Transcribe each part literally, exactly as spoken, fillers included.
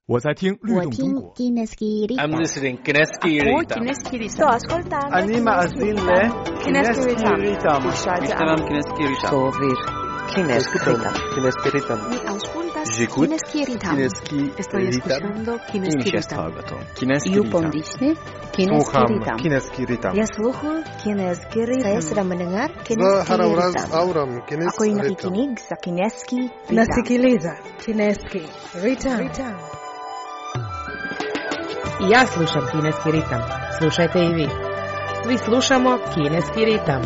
我在听律动中国。 I'm listening Kineski Ritam. Sto ascoltando. Anima azille Kineski Ritam. Ishtaram Kineski Ritam. Sovir Kineski Ritam. Kineski Ritam. Mi auscultas J'écoute Kineski Ritam. Kineski Estoy escuchando Kineski Ritam. Kineski You Ritam. pondisne Kineski Słucham Ritam. Kineski Ritam. Ya sluchuju Kineski Ritam. Saya sedang mendengar За Kineski Харавраз Ritam. Ауram Ako Kineski yung Ritam. nakikinig sa Kineski Ritam. Nasikiliza Kineski Ritam. I ja slušam Kineski ritam. Slušajte i vi. Svi slušamo Kineski ritam.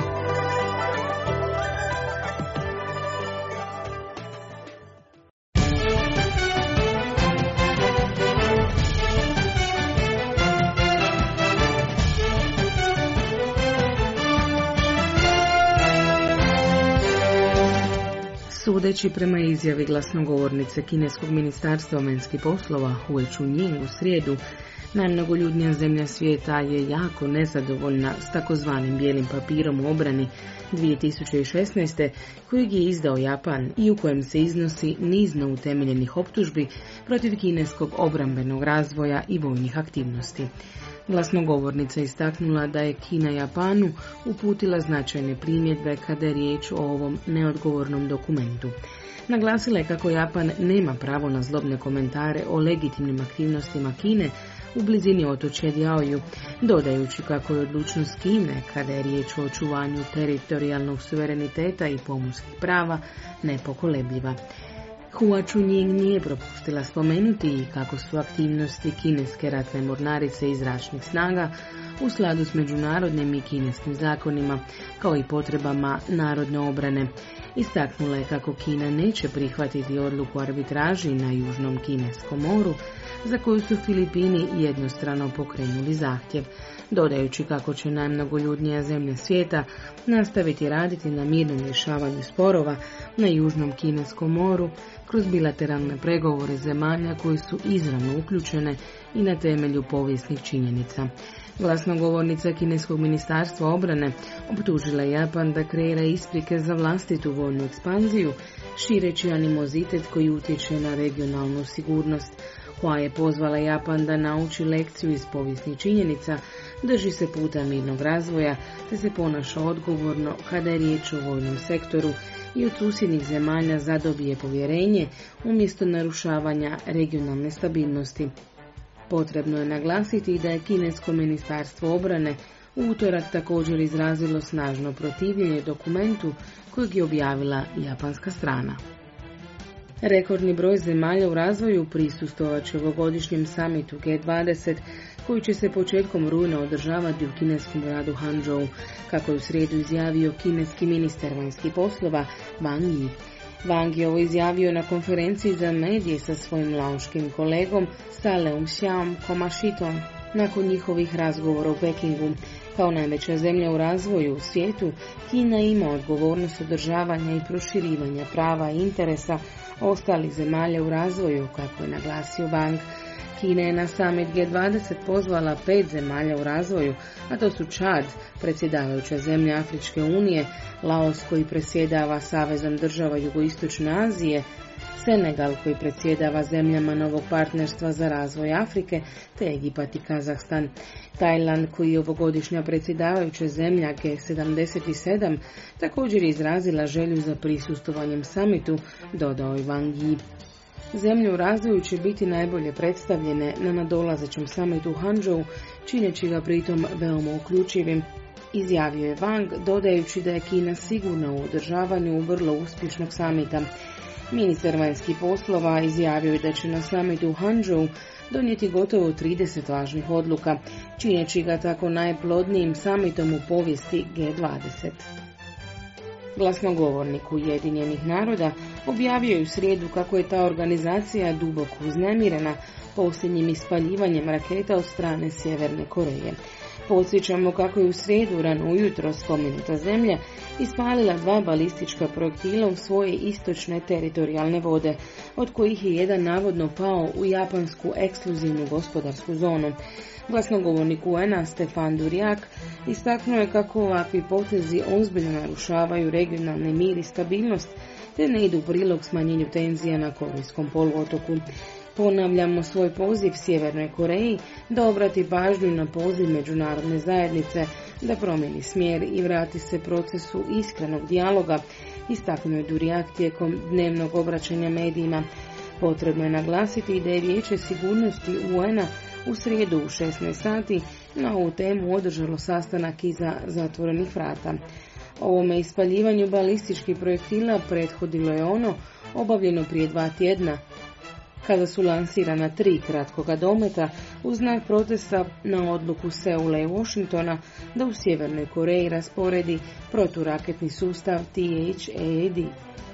Sudeći prema izjavi glasnogovornice kineskog ministarstva vanjskih poslova Hue Chunying u srijedu, najmnogoljudnija zemlja svijeta je jako nezadovoljna s takozvanim bijelim papirom u obrani dvije tisuće šesnaeste kojeg je izdao Japan i u kojem se iznosi niz neutemeljenih optužbi protiv kineskog obrambenog razvoja i vojnih aktivnosti. Glasnogovornica istaknula da je Kina Japanu uputila značajne primjedbe kada je riječ o ovom neodgovornom dokumentu. Naglasila je kako Japan nema pravo na zlobne komentare o legitimnim aktivnostima Kine u blizini otočja Diaoyu, dodajući kako je odlučnost Kine kada je riječ o očuvanju teritorijalnog suvereniteta i pomorskih prava nepokolebljiva. Hua Chunying nije propustila spomenuti i kako su aktivnosti kineske ratne mornarice i zračnih snaga u skladu s međunarodnim i kineskim zakonima, kao i potrebama narodne obrane. Istaknula je kako Kina neće prihvatiti odluku arbitraži na Južnom Kineskom moru, za koju su Filipini jednostrano pokrenuli zahtjev, dodajući kako će najmnogoljudnija zemlja svijeta nastaviti raditi na mirnom rješavanju sporova na Južnom Kineskom moru kroz bilateralne pregovore zemalja koji su izravno uključene i na temelju povijesnih činjenica. Glasnogovornica kineskog ministarstva obrane optužila je Japan da kreira isprike za vlastitu vojnu ekspanziju, šireći animozitet koji utječe na regionalnu sigurnost. Hua je pozvala Japan da nauči lekciju iz povijesnih činjenica, drži se puta mirnog razvoja, te se ponaša odgovorno kada je riječ o vojnom sektoru i od susjednih zemalja zadobije povjerenje umjesto narušavanja regionalne stabilnosti. Potrebno je naglasiti da je kinesko ministarstvo obrane u utorak također izrazilo snažno protivljenje dokumentu kojeg je objavila japanska strana. Rekordni broj zemalja u razvoju prisustvovat će ovogodišnjem samitu G dvadeset koji će se početkom rujna održavati u kineskom gradu Hangzhou, kako je u srijedu izjavio kineski ministar vanjskih poslova Wang Yi. Wang je ovo izjavio na konferenciji za medije sa svojim laoškim kolegom Saleum Xiaom Komashitom nakon njihovih razgovora u Pekingu. Kao najveća zemlja u razvoju u svijetu, Kina ima odgovornost održavanja i proširivanja prava i interesa ostalih zemalja u razvoju, kako je naglasio Wang. Kina je na summit G dvadeset pozvala pet zemalja u razvoju, a to su Čad, predsjedavajuća zemlja Afričke unije, Laos koji predsjedava Savezom država Jugoistočne Azije, Senegal koji predsjedava zemljama novog partnerstva za razvoj Afrike, te Egipat i Kazahstan. Tajland koji je ovogodišnja predsjedavajuća zemlja G sedamdeset sedam također je izrazila želju za prisustvovanjem samitu, dodao je Wang Yi. Zemlje u razvoju će biti najbolje predstavljene na nadolazećem samitu u Hangzhou, čineći ga pritom veoma uključivim, izjavio je Wang, dodajući da je Kina sigurna u održavanju vrlo uspješnog samita. Ministar vanjskih poslova izjavio je da će na samitu u Hangzhou donijeti gotovo trideset važnih odluka, čineći ga tako najplodnijim samitom u povijesti G dvadeset. Glasnogovornik Ujedinjenih naroda objavio je u srijedu kako je ta organizacija duboko uznemirena posljednjim ispaljivanjem raketa od strane Sjeverne Koreje. Podsjećamo kako je u srijedu rano ujutro spomenuta zemlja ispalila dva balistička projektila u svoje istočne teritorijalne vode, od kojih je jedan navodno pao u japansku ekskluzivnu gospodarsku zonu. Glasnogovornik U N-a Stefan Durijak istaknuo je kako ovakvi potezi ozbiljno narušavaju regionalni mir i stabilnost, te ne idu u prilog smanjenju tenzija na Korejskom poluotoku. Ponavljamo svoj poziv Sjevernoj Koreji da obrati pažnju na poziv međunarodne zajednice da promijeni smjer i vrati se procesu iskrenog dijaloga, istaknuo je Duriak tijekom dnevnog obraćanja medijima. Potrebno je naglasiti da je Vijeće sigurnosti U N-a u srijedu u šesnaest sati na ovu temu održalo sastanak iza zatvorenih vrata. Ovome ispaljivanju balističkih projektila prethodilo je ono obavljeno prije dva tjedna, kada su lansirana tri kratkoga dometa u znak protesta na odluku Seula i Washingtona da u Sjevernoj Koreji rasporedi proturaketni sustav T H A D.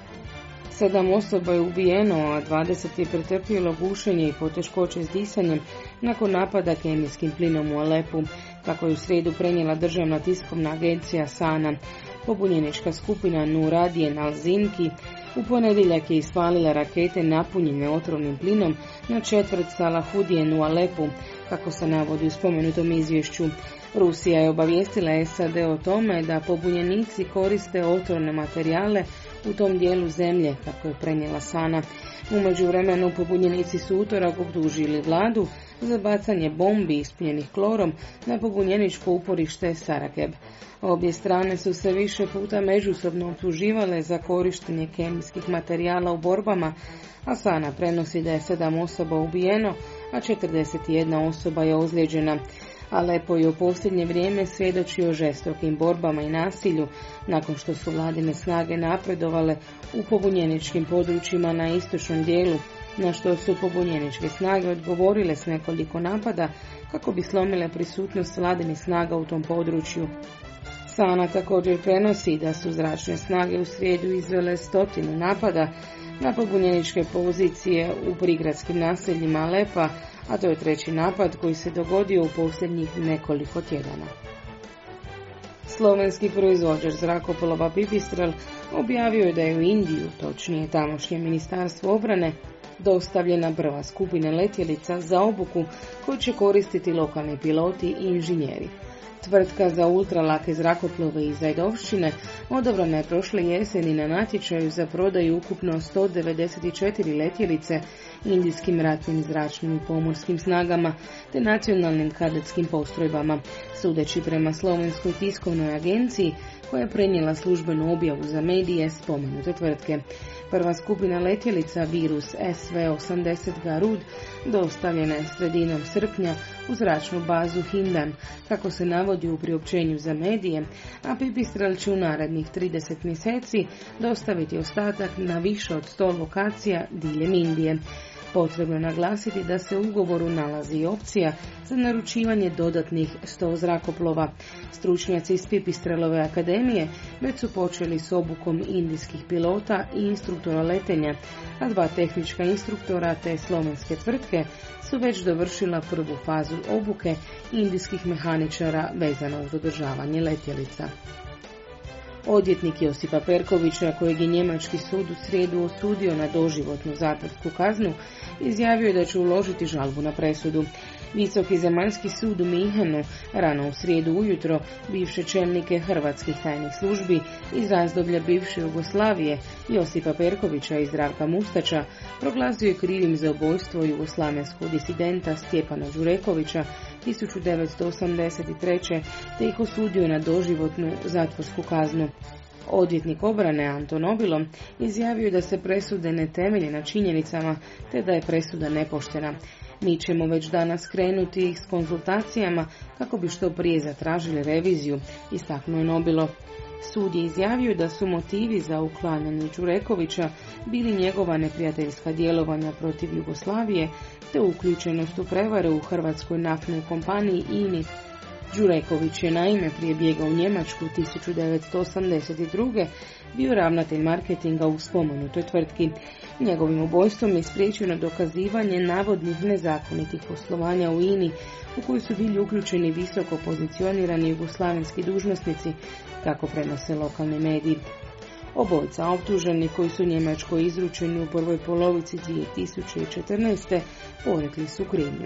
Sedam osoba je ubijeno, a dvadeset je pretrpjelo gušenje i poteškoće s disanjem nakon napada kemijskim plinom u Alepu, kako je u srijedu prenijela državna tiskovna agencija Sana. Pobunjenička skupina Nuradijen al-Zinki u ponedjeljak je ispalila rakete napunjene otrovnim plinom na četvrt Salahudijen u Alepu, kako se navodi u spomenutom izvješću. Rusija je obavijestila S A D o tome da pobunjenici koriste otrovne materijale u tom dijelu zemlje, kako je prenijela Sana. U međuvremenu pobunjenici su utorak optužili vladu za bacanje bombi ispunjenih klorom na pobunjeničko uporište Sarakeb. Obje strane su se više puta međusobno optuživale za korištenje kemijskih materijala u borbama, a Sana prenosi da je sedam osoba ubijeno, a četrdeset jedna osoba je ozlijeđena. Alepo je u posljednje vrijeme svjedoči o žestokim borbama i nasilju nakon što su vladine snage napredovale u pobunjeničkim područjima na istočnom dijelu, na što su pobunjeničke snage odgovorile s nekoliko napada kako bi slomile prisutnost vladinih snaga u tom području. Sana također prenosi da su zračne snage u srijedu izvele stotinu napada na pobunjeničke pozicije u prigradskim naseljima Alepa, a to je treći napad koji se dogodio u posljednjih nekoliko tjedana. Slovenski proizvođač zrakoplova Pipistrel objavio je da je u Indiju, točnije tamošnje ministarstvo obrane, dostavljena prva skupina letjelica za obuku koju će koristiti lokalni piloti i inženjeri. Tvrtka za ultralake zrakoplove iz Zajdovšćine odabrana je prošle jeseni na natječaju za prodaju ukupno sto devedeset četiri letjelice indijskim ratnim zračnim i pomorskim snagama te nacionalnim kadetskim postrojbama, sudeći prema slovenskoj tiskovnoj agenciji koja je prenijela službenu objavu za medije spomenute tvrtke. Prva skupina letjelica Virus S V osamdeset Garud dostavljena je sredinom srpnja u zračnu bazu Hindan, kako se navodi u priopćenju za medije, a Pipistrel će u narednih trideset mjeseci dostaviti ostatak na više od sto lokacija diljem Indije. Potrebno je naglasiti da se u ugovoru nalazi opcija za naručivanje dodatnih sto zrakoplova. Stručnjaci iz Pipistrelove akademije već su počeli s obukom indijskih pilota i instruktora letenja, a dva tehnička instruktora te slovenske tvrtke su već dovršila prvu fazu obuke indijskih mehaničara vezano uz održavanje letjelica. Odvjetnik Josipa Perkovića, kojeg je njemački sud u srijedu osudio na doživotnu zatvorsku kaznu, izjavio je da će uložiti žalbu na presudu. Visoki zemaljski sud u Minhenu rano u srijedu ujutro bivše čelnike hrvatskih tajnih službi iz razdoblja bivše Jugoslavije Josipa Perkovića i Zdravka Mustača proglasio je krivim za ubojstvo jugoslavenskog disidenta Stjepana Đurekovića tisuću devetsto osamdeset treće te ih osudio na doživotnu zatvorsku kaznu. Odvjetnik obrane Anton Obilo izjavio je da se presude ne temelje na činjenicama te da je presuda nepoštena. Mi ćemo već danas krenuti s konzultacijama kako bi što prije zatražili reviziju, istaknuo je Nobilo. Sud je izjavio da su motivi za uklanjanje Đurekovića bili njegova neprijateljska djelovanja protiv Jugoslavije te uključenost u prevare u hrvatskoj naftnoj kompaniji I N I. Đureković je naime prije bijega u Njemačku tisuću devetsto osamdeset druge bio ravnatelj marketinga u spomenutoj tvrtki. Njegovim ubojstvom je spriječeno dokazivanje navodnih nezakonitih poslovanja u I N I u koji su bili uključeni visoko pozicionirani jugoslavenski dužnosnici, kako prenose lokalni mediji. Obojica optuženi koji su Njemačkoj izručeni u prvoj polovici dvije tisuće četrnaeste. porekli su krivnju.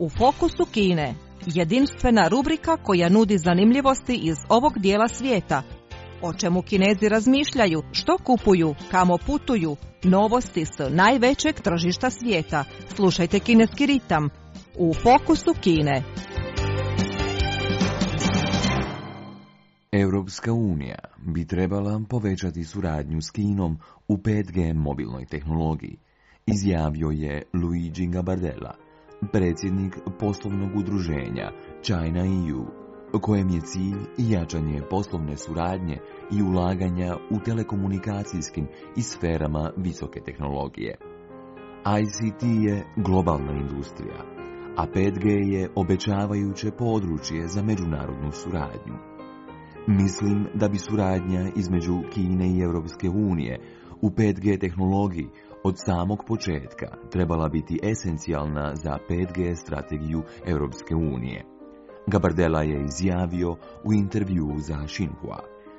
U fokusu Kine, jedinstvena rubrika koja nudi zanimljivosti iz ovog dijela svijeta. O čemu Kinezi razmišljaju, što kupuju, kamo putuju, novosti s najvećeg tržišta svijeta. Slušajte Kineski ritam u fokusu Kine. Europska unija bi trebala povećati suradnju s Kinom u pet G mobilnoj tehnologiji, izjavio je Luigi Gabardella, predsjednik poslovnog udruženja China E U, kojem je cilj jačanje poslovne suradnje i ulaganja u telekomunikacijskim i sferama visoke tehnologije. I C T je globalna industrija, a pet G je obećavajuće područje za međunarodnu suradnju. Mislim da bi suradnja između Kine i Europske unije u pet G tehnologiji od samog početka trebala biti esencijalna za pet G strategiju Europske unije. Gabardella je izjavio u intervjuu za Xinhua.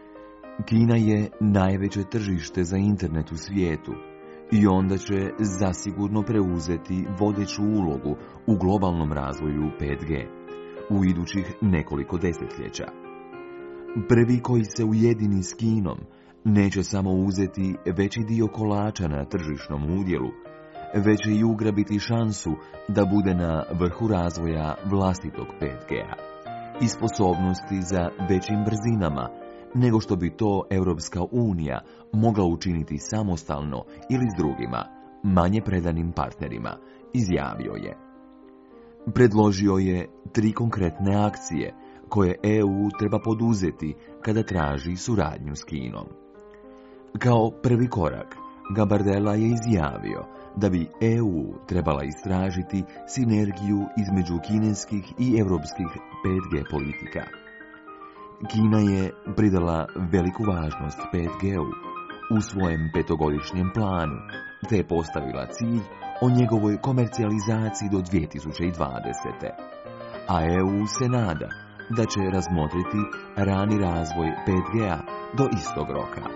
Kina je najveće tržište za internet u svijetu i onda će zasigurno preuzeti vodeću ulogu u globalnom razvoju pet G u idućih nekoliko desetljeća. Prvi koji se ujedini s Kinom neće samo uzeti veći dio kolača na tržišnom udjelu, već će i ugrabiti šansu da bude na vrhu razvoja vlastitog pet G-a i sposobnosti za većim brzinama nego što bi to Europska unija mogla učiniti samostalno ili s drugima, manje predanim partnerima, izjavio je. Predložio je tri konkretne akcije koje E U treba poduzeti kada traži suradnju s Kinom. Kao prvi korak, Gabardella je izjavio da bi E U trebala istražiti sinergiju između kineskih i europskih pet G politika. Kina je pridala veliku važnost pet G-u u svojem petogodišnjem planu, te je postavila cilj o njegovoj komercijalizaciji do dvije tisuće dvadesete. A E U se nada da će razmotriti rani razvoj pet G-a do istog roka.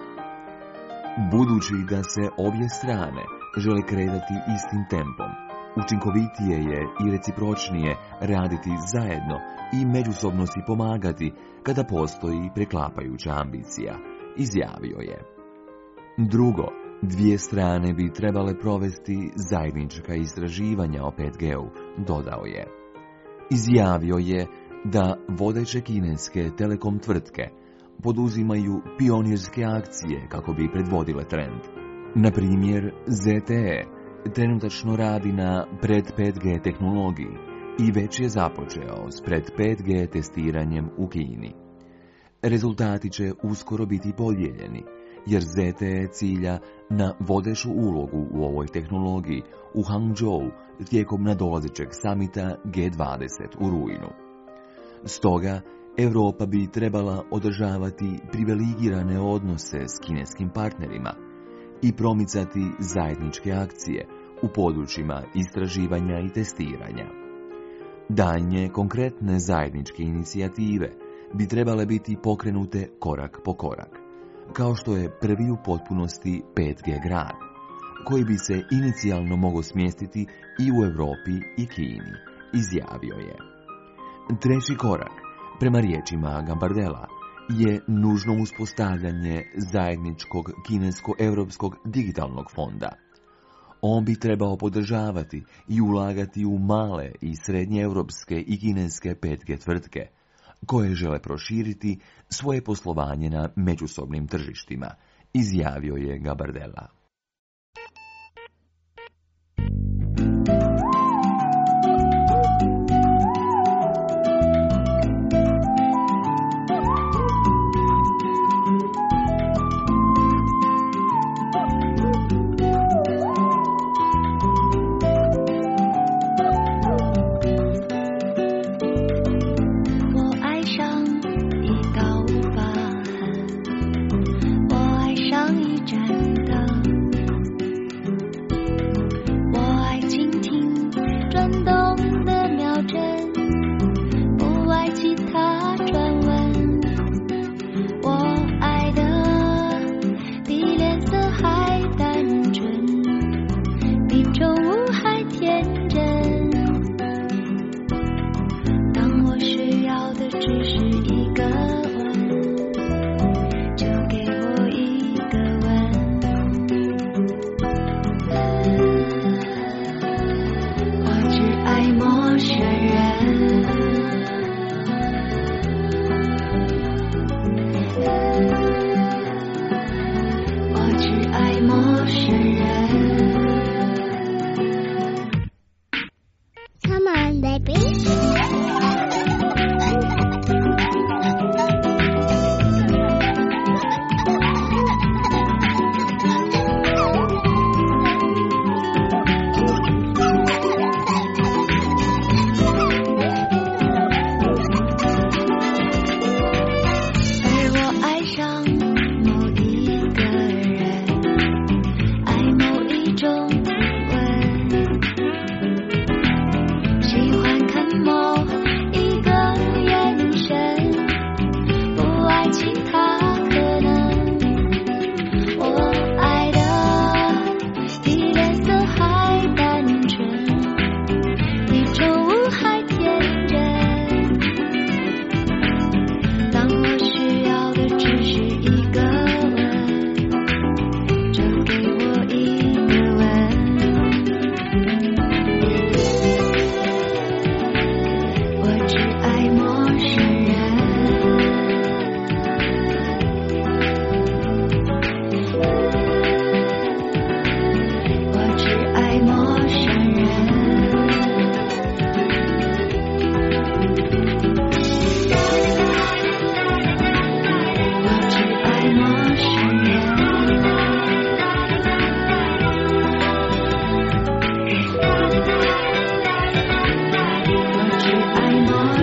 Budući da se obje strane žele kretati istim tempom, učinkovitije je i recipročnije raditi zajedno i međusobno si pomagati kada postoji preklapajuća ambicija, izjavio je. Drugo, dvije strane bi trebale provesti zajednička istraživanja o pet G-u, dodao je. Izjavio je da vodeće kineske telekom tvrtke poduzimaju pionirske akcije kako bi predvodile trend. Na primjer, Z T E trenutačno radi na pred pet G tehnologiji i već je započeo s pred pet G testiranjem u Kini. Rezultati će uskoro biti podijeljeni, jer Z T E cilja na vodeću ulogu u ovoj tehnologiji u Hangzhou tijekom nadolazećeg samita G dvadeset u rujnu. Stoga, Europa bi trebala održavati privilegirane odnose s kineskim partnerima i promicati zajedničke akcije u područjima istraživanja i testiranja. Daljnje konkretne zajedničke inicijative bi trebale biti pokrenute korak po korak, kao što je prvi u potpunosti pet G grad, koji bi se inicijalno mogao smjestiti i u Europi i Kini, izjavio je. Treći korak, prema riječima Gabardella, je nužno uspostavljanje zajedničkog kinesko-europskog digitalnog fonda. On bi trebao podržavati i ulagati u male i srednje europske i kineske pet G tvrtke, koje žele proširiti svoje poslovanje na međusobnim tržištima, izjavio je Gabardella.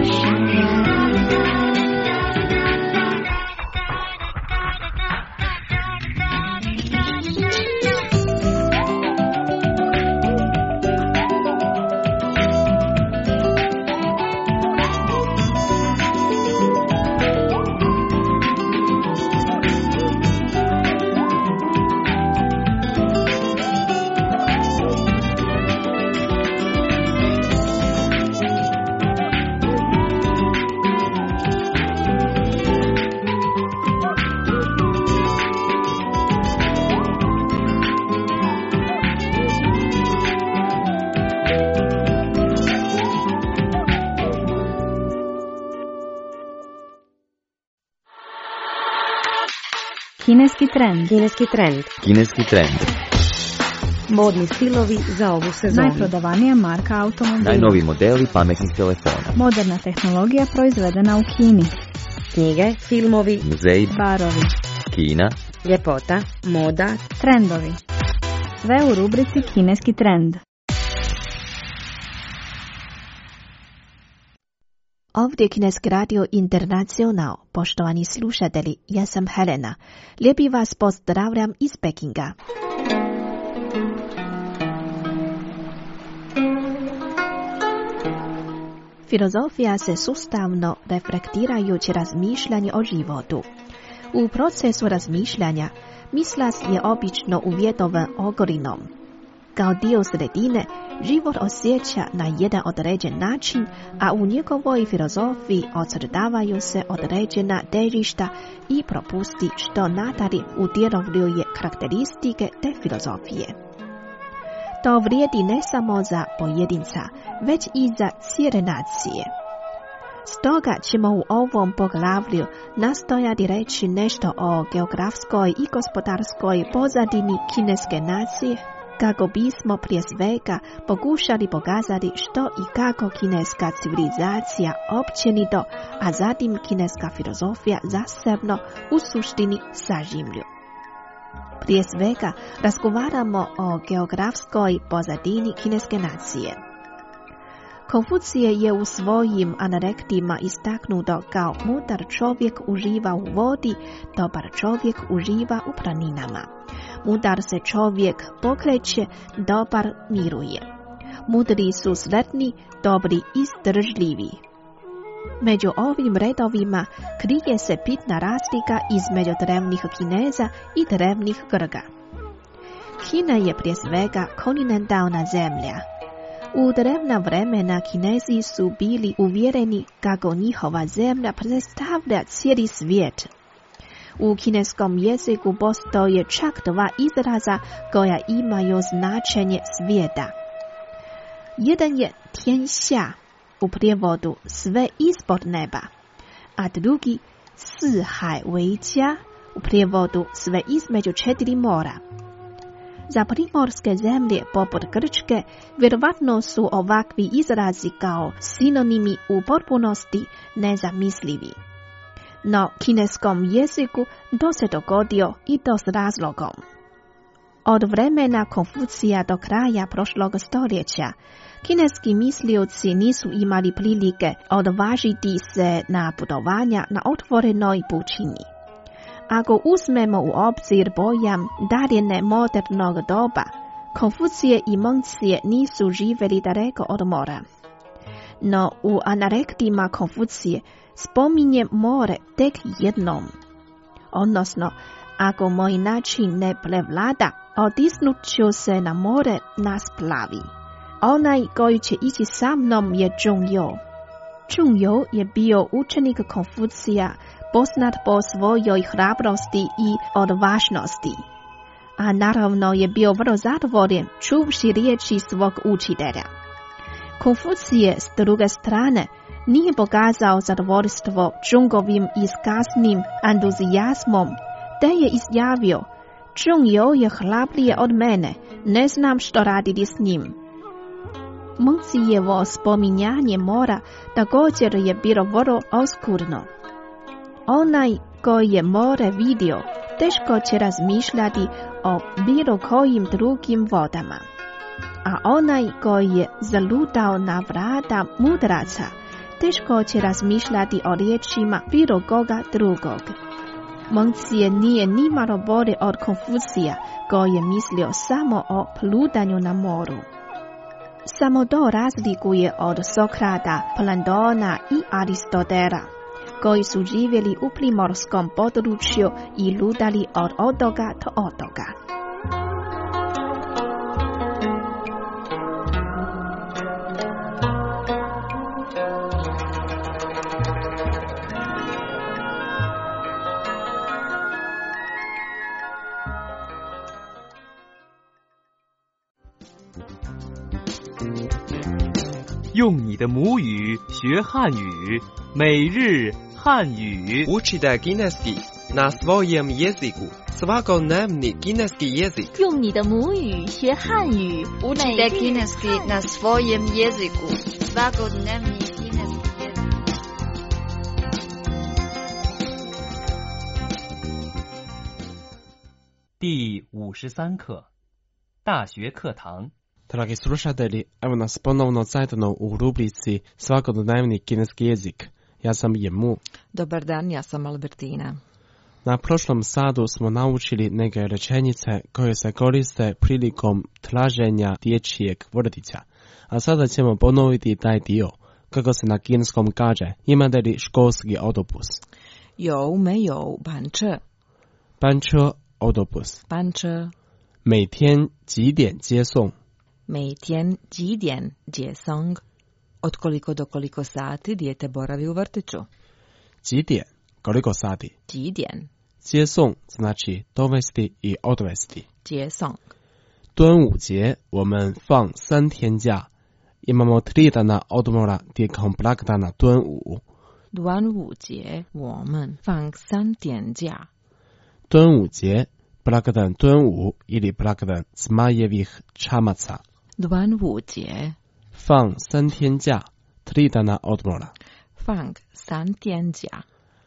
Kineski trend. Kineski trend. Kineski trend. Modni stilovi za ovu sezonu. Najprodavanija marka automobila. Najnoviji modeli pametnih telefona. Moderna tehnologija proizvedena u Kini. Knjige, filmovi, muzeji, barovi, Kina, ljepota, moda, trendovi. Sve u rubrici Kineski trend. Ovdje Kineski radio Internacional. Poštovani slušatelji, ja sam Helena. Lijepi vas pozdravljam iz Pekinga. Filozofija se sustavno reflektirajući razmišljanje o životu. U procesu razmišljanja mislas je obično uvjetovan okolinom. Kao dio sredine, život osjeća na jedan određen način, a u njegovoj filozofiji ocrtavaju se određena težišta i propusti što nadalje utjelovljuje karakteristike te filozofije. To vrijedi ne samo za pojedinca, već i za cijele nacije. Stoga ćemo u ovom poglavlju nastojati reći nešto o geografskoj i gospodarskoj pozadini kineske nacije, kako bismo prije svega pokušali pokazati što i kako kineska civilizacija općenito, a zatim kineska filozofija zasebno u suštini sažimlju. Prije svega razgovaramo o geografskoj pozadini kineske nacije. Konfucije je u svojim anarektima istaknuto kao mudar čovjek uživa u vodi, dobar čovjek uživa u planinama. Mudar se čovjek pokreće, dobar miruje. Mudri su sretni, dobri izdržljivi. Među ovim redovima krije se bitna razlika između drevnih Kineza i drevnih Grga. Kina je prije svega kontinentalna zemlja. U drevna vremena Kinezi su bili uvjereni kako njihova zemlja predstavlja cijeli svijet. U kineskom jeziku postoje čak dva izraza koja imaju značenje svijeta. Jedan je tianxia, u prijevodu sve ispod neba, a drugi si hai wei jia, u prijevodu sve između četiri mora. Za primorske zemlje poput Grčke vjerovatno su ovakvi izrazi kao sinonimi u potpunosti nezamislivi. No kineskom jeziku to se dogodio i to s razlogom. Od vremena Konfucija do kraja prošlog stoljeća, kineski mislioci nisu imali prilike odvažiti se na putovanja na otvorenoj pučini. Ako uzmemo u obzir pojam daljine modernog doba, Konfucije i Mengcije nisu živjeli daleko od mora. No u anarektima Konfucije spominje more tek jednom. Odnosno, ako moj način ne prevlada, otisnut ću se na more na splavi. Onaj koji će ići sa mnom je Zhongyou. Zhongyou je bio učenik Konfucija, poznat po svojoj hrabrosti i odvažnosti. A naravno je bio vrlo zadovoljen čuvši riječi svog učitelja. Konfucije s druge strane nije pokazao zadovoljstvo Zhongovim iskaznim entuzijazmom, te je izjavio: Zhongyou je hrabrije od mene, ne znam što raditi s njim. Mengzijevo spominjanje mora također je bilo vrlo oskurno. Onaj koji je more vidio, teško će razmišljati o bilo kojim drugim vodama. A onaj koji je zalutao na vrata mudraca, teško će razmišljati o riječima bilo koga drugog. Mongcije nije nimalo bolje od Konfucija, koji je mislio samo o plutanju na moru. Samo to razlikuje od Sokrata, Plandona i Aristotela, koji su živjeli u primorskom području i ludali od otoka do otoka. 用你的母语学汉语，每日汉语。 Učite kineski na svojem jeziku. Svakodnevni kineski jezik. 用你的母语学汉语，Učite kineski na svojem jeziku. Svakodnevni kineski jezik. 第五十三课，大学课堂。 Dragi slušatelji, evo nas ponovno zajedno u rubrici Svakodnevni kineski jezik. Ja sam Jemu. Dobar dan, ja sam Albertina. Na prošlom satu smo naučili neke rečenice koje se koriste prilikom traženja dječjeg vrtića. A sada ćemo ponoviti taj dio, kako se na kineskom kaže, imate li školski autobus? Jo, me jo, ban che. Ban che, autobus. Ban che. 每天几点接送？ 每天几点接送? Od koliko do koliko sati dijete boravi u vrtiću? 几点 koliko sati? 几点接送 znači dovesti i odvesti. 接送端午节我们放三天假 imamo tri dana odmora tijekom blagdana 端午。 端午节我们放三天假。 端午节 blagdan 端午 ili blagdan Zmajevih čamaca. 端午节放三天假 tri dana odmora. 放三天假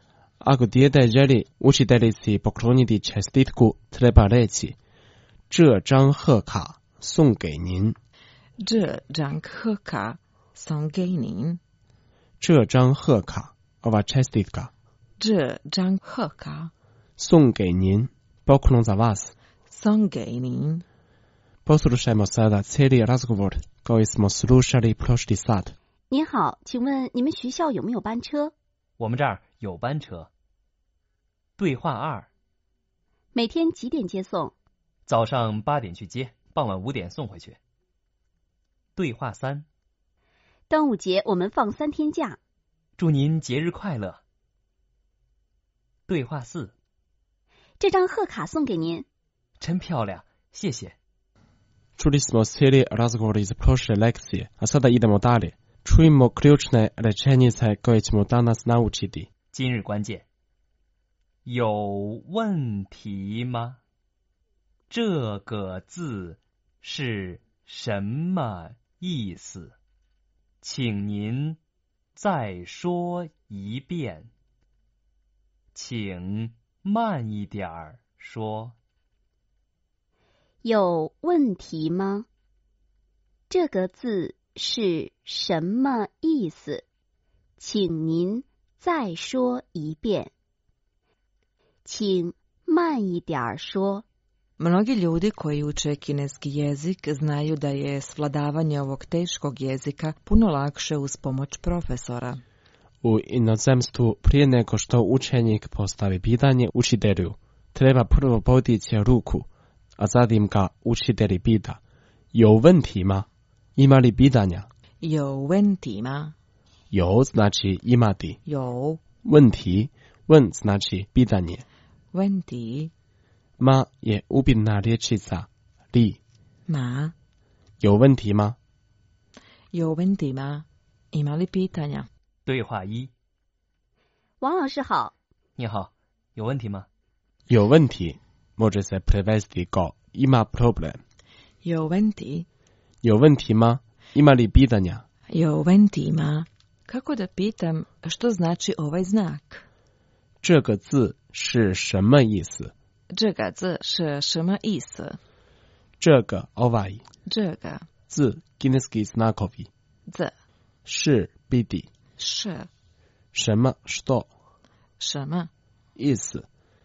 Ako dijete želi učiteljici pokloniti čestitku, treba reći 这张贺卡送给您。 这张贺卡送给您。 这张贺卡 ova čestitka. 这张贺卡送给您 poklon za vas. 送给您。 Poslušajmo sada cijeli razgovor koji smo slušali prošli sat. 您好，请问你们学校有没有班车？ 我们这儿有班车。对话二。 每天几点接送？ 早上八点去接，傍晚五点送回去。对话三。 端午节我们放三天假。 祝您节日快乐。对话四。 这张贺卡送给您。 真漂亮，谢谢。 Čuli smo cijeli razgovor iz prošle lekcije, a sada idemo dalje. Čujmo ključne rečenice koje ćemo danas naučiti. 今日关键。有问题吗？这个字是什么意思？请您再说一遍。请慢一点儿说。 有问题吗？这个字是什么意思？请您再说一遍。请慢一点说。 Mnogi ljudi koji uče kineski jezik znaju da je svladavanje ovog teškog jezika puno lakše uz pomoć profesora. U inozemstvu prije nego što učenik postavi pitanje učitelju, treba prvo podići ruku, a zatim ga učitelj pita. 有问题吗? Ima li pitanja? 有问题吗? 有 znači imati. 有问题 问 znači pitanje. 问题 ma je upitna riječica li. Ma 有问题吗? 有问题吗? Ima li pitanja? 对话一。 王老师好。 你好，有问题吗？ 有问题 može se prevesti kao ima problem. 有问题有问题吗? Ima li pitanja? 有问题吗? Kako da pitam što znači ovaj znak? 这个字是什么意思？ 这个字是什么意思？ 这个 ovaj 这个字kineski znakovi 字是 biti š, 什么 što, 什么意思.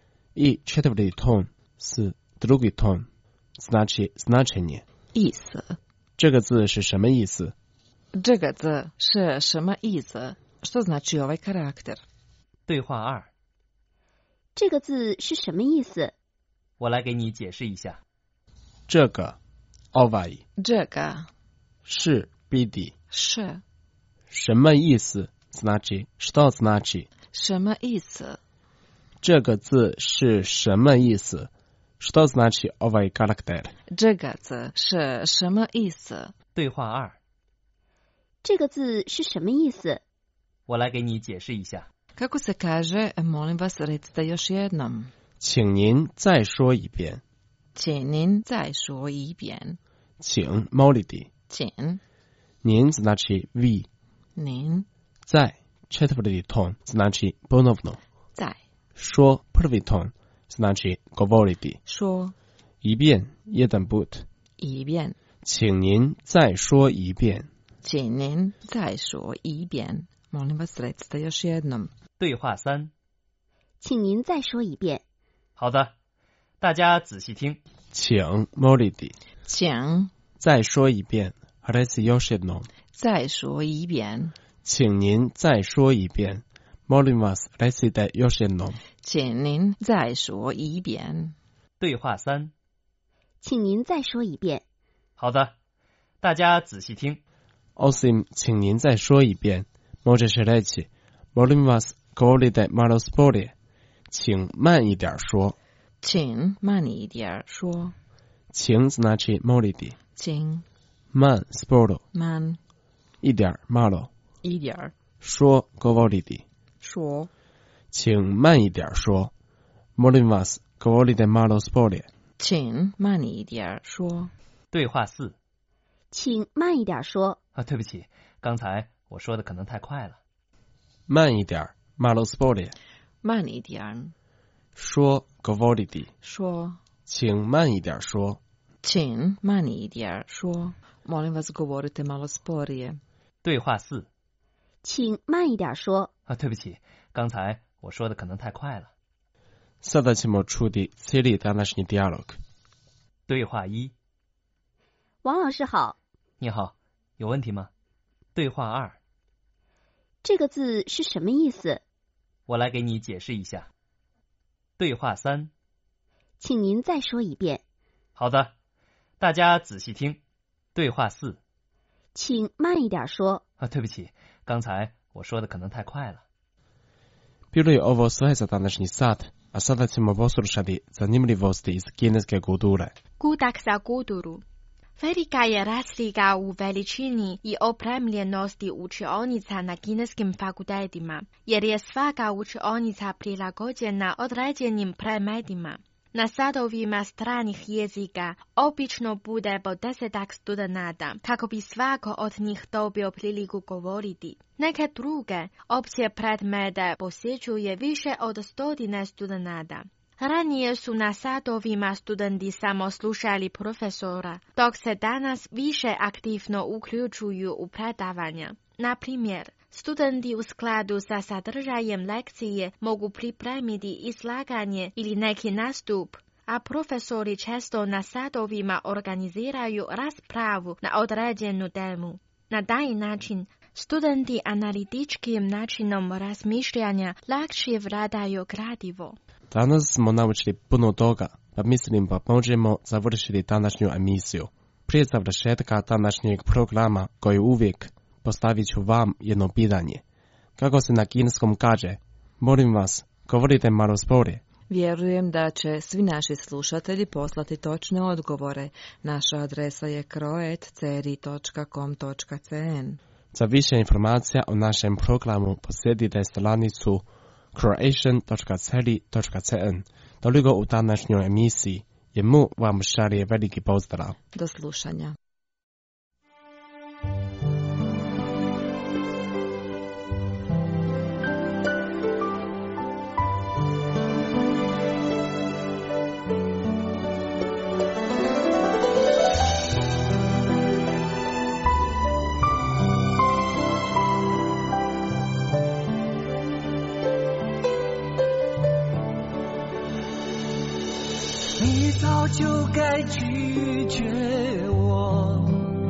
I četvrti ton是 drugi ton, znači značenje. 意思。 这个字是什么意思？ 这个字是什么意思？što znači ovaj karakter？ 对话二。 这个字是什么意思？ 我来给你解释一下。 这个 ovaj 这个是 bidi 是什么意思 znači što znači 什么意思？ 这个字是什么意思 što znači ovaj karakter？ 这个字是什么意思？ 对话二。 这个字是什么意思？ 我来给你解释一下。 Kako se kaže, molim vas recite još jednom. 请您再说一遍。 请您再说一遍。 请 moliti 请您 znači vi 您在 četvrti ton znači ponovno 在说 prvi ton znači govoriti 说一遍 jedan put 一遍请您再说一遍请您再说一遍 molim vas recite još jednom. 对话三。 请您再说一遍。 好的，大家仔细听。 请 moliti 请再说一遍 reci još jednom 再说一遍。 请您再说一遍 molim vas recite još jednom 请您再说一遍。 对话三。 请您再说一遍。 好的，大家仔细听。 osim 请您再说一遍 možeš reći molim vas govorite malo sporije 请慢一点说请慢一点说请 znači moliti 请慢 sporo 慢一点 malo 一点说 govoriti 说请慢一点说 molim vas govorite malo sporije 请慢一点说。 对话四。 请慢一点说。 啊，对不起，刚才我说的可能太快了。 慢一点 malo sporije 慢一点说 govoriti 说请慢一点说请慢一点说 molim vas govorite malo sporije。 对话四。 请慢一点说。 啊，对不起，刚才我说的可能太快了。 Sada ćemo čuti cijeli današnji dijalog. 对话一。 王老师好。 你好，有问题吗？对话二。 这个字是什么意思？ 我来给你解释一下。对话三。 请您再说一遍。 好的，大家仔细听。对话四。 请慢一点说。 啊，对不起，刚才我说的可能太快了。 Bilo je ovo sve za današnji sat, a sada ćemo poslušati zanimljivosti iz kineske kulture. Kutak za kulturu. Velika je razlika u veličini i opremljenosti učionica na kineskim fakultetima, jer je svaka učionica prilagođena određenim predmetima. Na sadovima stranih jezika obično bude po desetak studenata, kako bi svako od njih dobio priliku govoriti. Neke druge opće predmete posjećuje više od stotine studenata. Ranije su na sadovima studenti samo slušali profesora, dok se danas više aktivno uključuju u predavanja. Na primjer, studenti u skladu sa sadržajem lekcije mogu pripremiti izlaganje ili neki nastup, a profesori često na sadovima organiziraju raspravu na određenu temu. Na taj način, studenti analitičkim načinom razmišljanja lakše vladaju gradivo. Danas smo naučili puno toga, pa mislim pa možemo završiti današnju emisiju. Prije završetka današnjeg programa koji uvijek postavit ću vam jedno pitanje. Kako se na kineskom kaže? Molim vas, govorite malo sporije. Vjerujem da će svi naši slušatelji poslati točne odgovore. Naša adresa je kroet ceri točka com točka cn. Za više informacija o našem programu posjetite stranicu croatian točka ceri točka cn. Toliko u današnjoj emisiji. Jemu vam šalje veliki pozdrav. Do slušanja. 早就该拒绝我，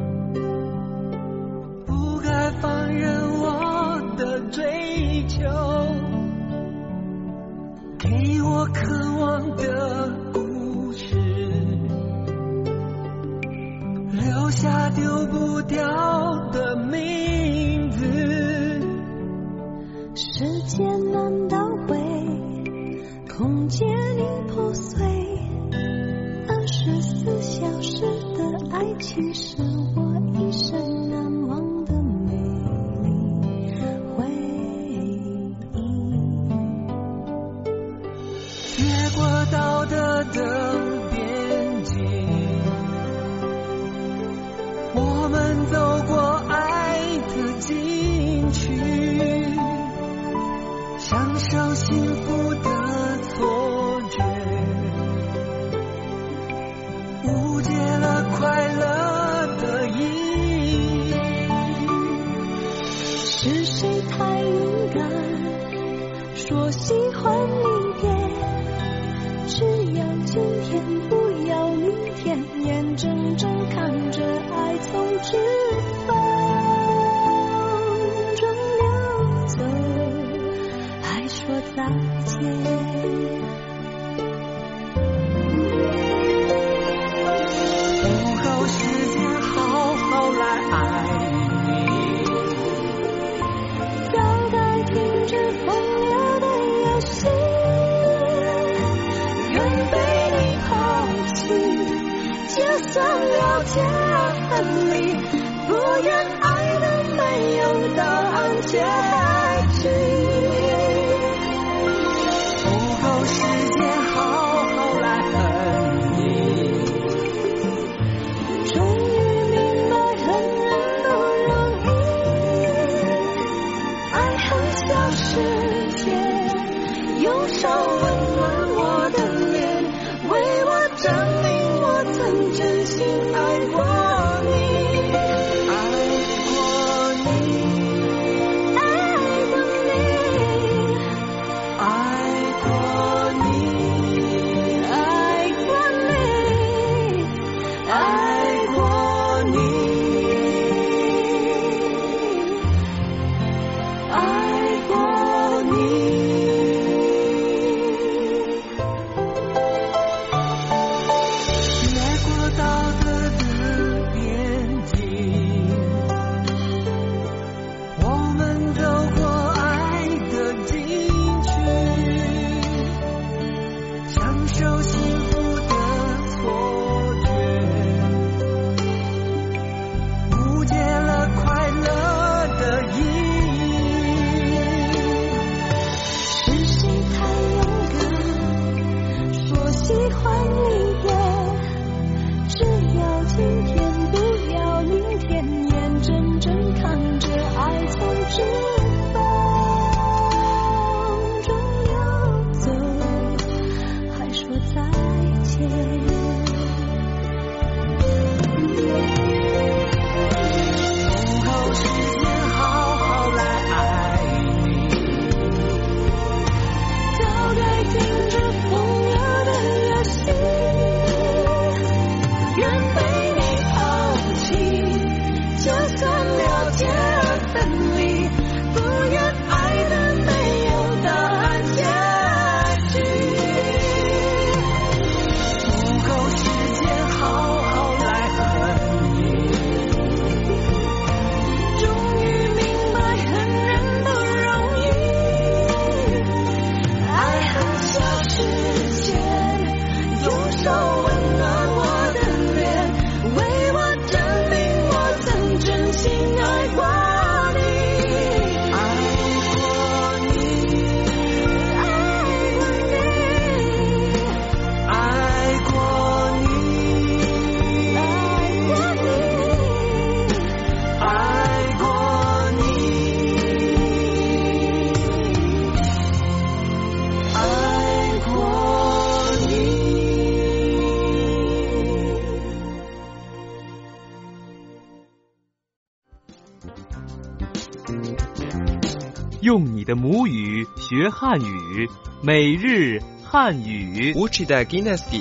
不该放任我的追求，给我渴望的故事，留下丢不掉的名字。 世界难道会空间里破碎？二十四小时的爱情是我一生难忘的美丽回忆。 越过道德的边境，我们走过爱的禁区，享受幸福的错觉，误解了快乐的意义。 是谁太勇敢，说喜欢离别？只要今天，不要明天，眼睁睁看着爱从指缝中流走，还说再见。 不够时间好好来爱你， 早该停止风流的游戏，愿被你抛弃，就算了解而分离，不愿爱的没有答案结局。 不够时间好好来恨你， 终于明白恨人不容易，爱恨小世界，用手温暖我的脸，为我证明我曾真心爱过你。 用你的母语学汉语，每日汉语。 Учите кінеський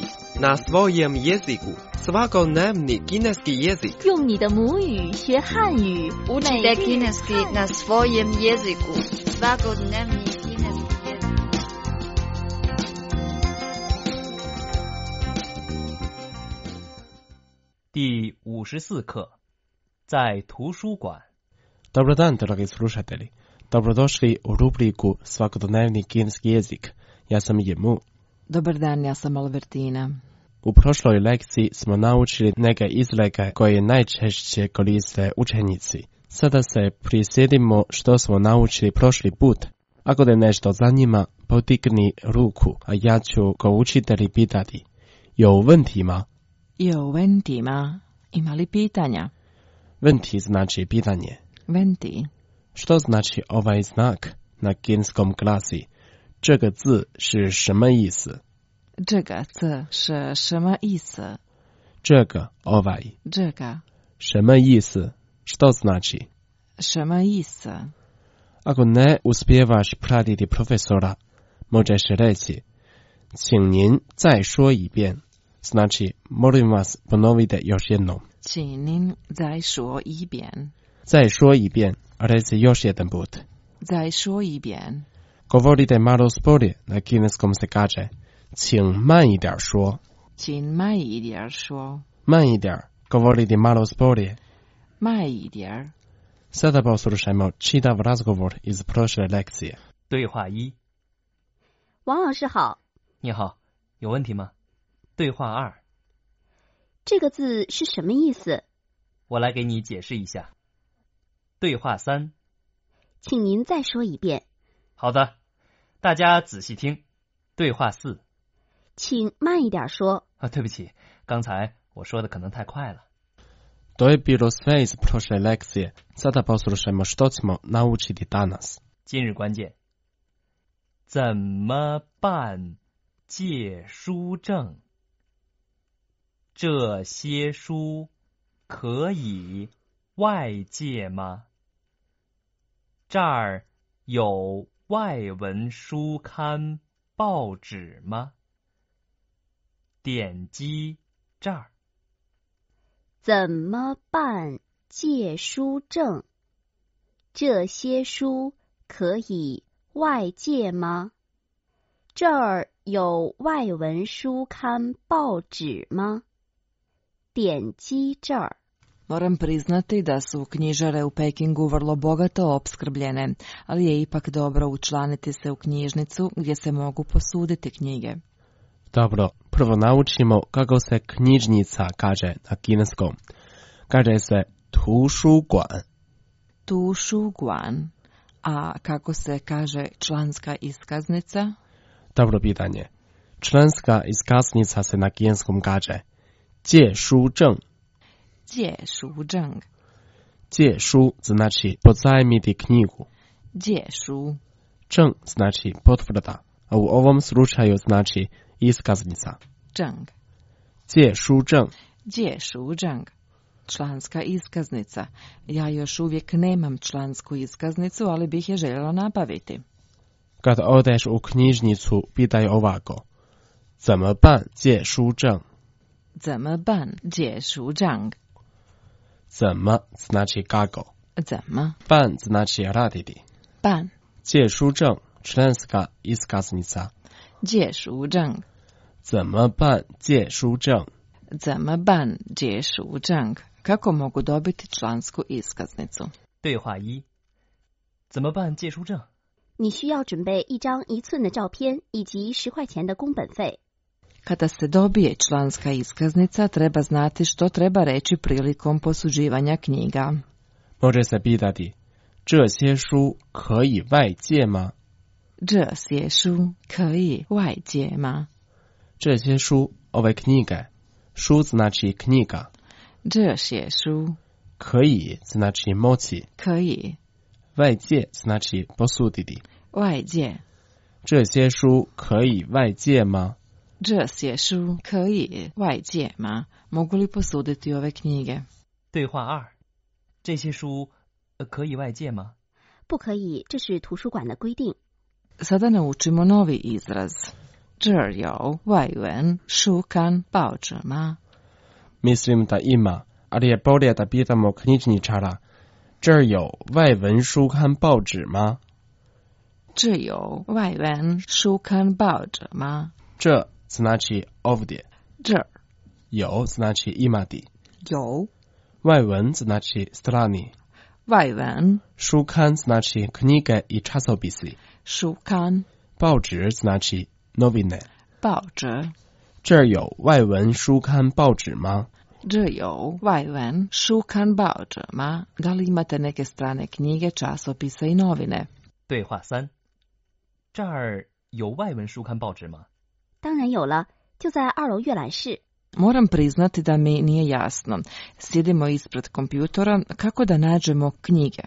na svojem jeziku svakodnevni kineski jezik. 用你的母语学汉语， Učite kineski na svojem jeziku svakodnevni kineski jezik. 第五十四课，在图书馆。 Dobar dan, dragi slušatelji. Dobrodošli u rubriku Svakodnevni kineski jezik. Ja sam Jemu. Dobar dan, ja sam Albertina. U prošloj lekciji smo naučili neke izreke koje najčešće koriste učenici. Sada se prisjetimo što smo naučili prošli put. Ako te nešto zanima, podigni ruku, a ja ću ko učitelji pitati. 有问题吗? 有问题吗? Ima li pitanja? 问题 znači pitanje. 问题. Što znači ovaj znak na kineskom glasi? 这个字是什么意思？ 这个字是什么意思？ 这个 ovaj 这个什么意思？što znači？ 什么意思？ Ako ne uspijevaš pratiti profesora, možeš reći 请您再说一遍. Znači, molim vas ponovite još jednom. 请您再说一遍。 再说一遍, reci još jedan put. 再说一遍。 Govorite malo sporije, na kineskom se kaže 请慢一点说. 请慢一点说。 慢一点, govorite malo sporije. 慢一点。 Sada poslušajmo čitav razgovor iz prošle lekcije. 对话一。 王老师好。 你好，有问题吗？对话二。 这个字是什么意思？ 我来给你解释一下。对话三。 请您再说一遍。 好的，大家仔细听。对话四。 请慢一点说。 啊，对不起，刚才我说的可能太快了。 To je bilo sve iz prošle lekcije. Sada poslušajmo što ćemo naučiti danas. 今日关键。怎么办借书证？这些书可以外借吗？这儿有外文书刊报纸吗？点击这儿。 怎么办借书证？这些书可以外借吗？这儿有外文书刊报纸吗？点击这儿。 Moram priznati da su knjižare u Pekingu vrlo bogato opskrbljene, ali je ipak dobro učlaniti se u knjižnicu gdje se mogu posuditi knjige. Dobro, prvo naučimo kako se knjižnica kaže na kineskom. Kaže se 图书馆. 图书馆. A kako se kaže članska iskaznica? Dobro pitanje. Članska iskaznica se na kineskom kaže 借书证. 借书证. 借书 znači pozajmiti knjigu. 借书. 证 znači potvrda, a u ovom slučaju znači iskaznica. 证. 借书证. 借书证. Članska iskaznica. Ja još uvijek nemam člansku iskaznicu, ali bih je željela nabaviti. Kad odeš u knjižnicu, pitaj ovako. 怎么办借书证? 怎么办借书证? 怎么 znači kako. 怎么办 znači raditi. 办借书证 članska iskaznica. 借书证. 怎么办借书证? 怎么办借书证? Kako mogu dobiti člansku iskaznicu? 对话一。怎么办借书证？ 你需要准备一张一寸的照片以及十块钱的工本费。 Kada se dobije članska iskaznica, treba znati što treba reći prilikom posuđivanja knjiga. Može se pitati, 这些书可以外借吗？ 这些书可以外借吗？ 这些书 ove knjige. 书 znači knjiga. 这些书可以 znači moći. 可以外借 znači posuditi. 外借这些书可以外借吗？ 这些书可以外借吗？ Mogu li posuditi ove knjige? 对话二。这些书可以外借吗？ 不可以，这是图书馆的规定。 Sada naučimo novi izraz. 这儿有外文书刊报纸吗？ Mislim da ima, ali je bolje da pitamo knjižničara. 这儿有外文书刊报纸吗？ 这有外文书刊报纸吗？ 这 znači ovdje. 这儿有 znači imati. 有外文 znači strani. 外文书刊 znači knjige i časopisi. 书刊报纸 znači novine. 报纸这儿有外文书刊报纸吗？ 这有外文书刊报纸吗？ Da li imate neke strane knjige, časopise i novine? 对话三，这儿有外文书刊报纸吗？ 当然有了，就在二楼阅览室。 Moram priznati da mi nije jasno. Sjedimo ispred kompjutora, kako da nađemo knjige?